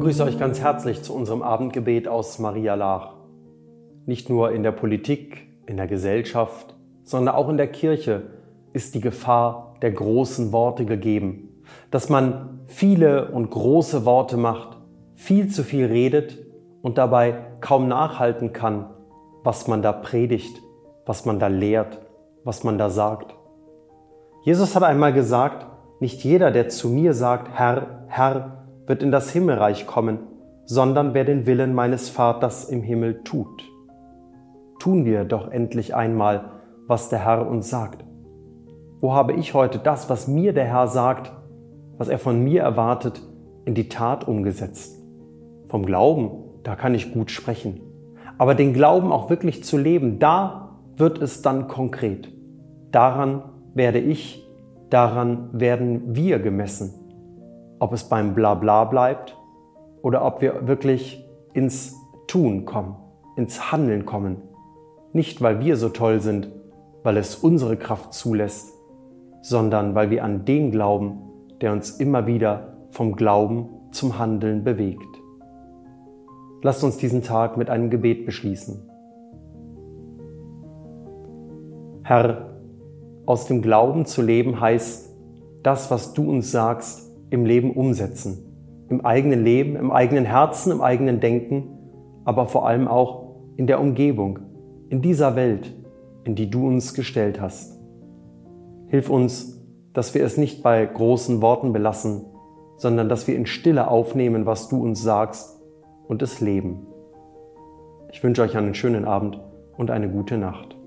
begrüße euch ganz herzlich zu unserem Abendgebet aus Maria Laach. Nicht nur in der Politik, in der Gesellschaft, sondern auch in der Kirche ist die Gefahr der großen Worte gegeben, dass man viele und große Worte macht, viel zu viel redet und dabei kaum nachhalten kann, was man da predigt, was man da lehrt, was man da sagt. Jesus hat einmal gesagt, nicht jeder, der zu mir sagt, Herr, Herr, wird in das Himmelreich kommen, sondern wer den Willen meines Vaters im Himmel tut. Tun wir doch endlich einmal, was der Herr uns sagt. Wo habe ich heute das, was mir der Herr sagt, was er von mir erwartet, in die Tat umgesetzt? Vom Glauben, da kann ich gut sprechen. Aber den Glauben auch wirklich zu leben, da wird es dann konkret. Daran werden wir gemessen. Ob es beim Blabla bleibt oder ob wir wirklich ins Tun kommen, ins Handeln kommen. Nicht, weil wir so toll sind, weil es unsere Kraft zulässt, sondern weil wir an den glauben, der uns immer wieder vom Glauben zum Handeln bewegt. Lasst uns diesen Tag mit einem Gebet beschließen. Herr, aus dem Glauben zu leben heißt, das, was du uns sagst, im Leben umsetzen. Im eigenen Leben, im eigenen Herzen, im eigenen Denken, aber vor allem auch in der Umgebung, in dieser Welt, in die du uns gestellt hast. Hilf uns, dass wir es nicht bei großen Worten belassen, sondern dass wir in Stille aufnehmen, was du uns sagst und es leben. Ich wünsche euch einen schönen Abend und eine gute Nacht.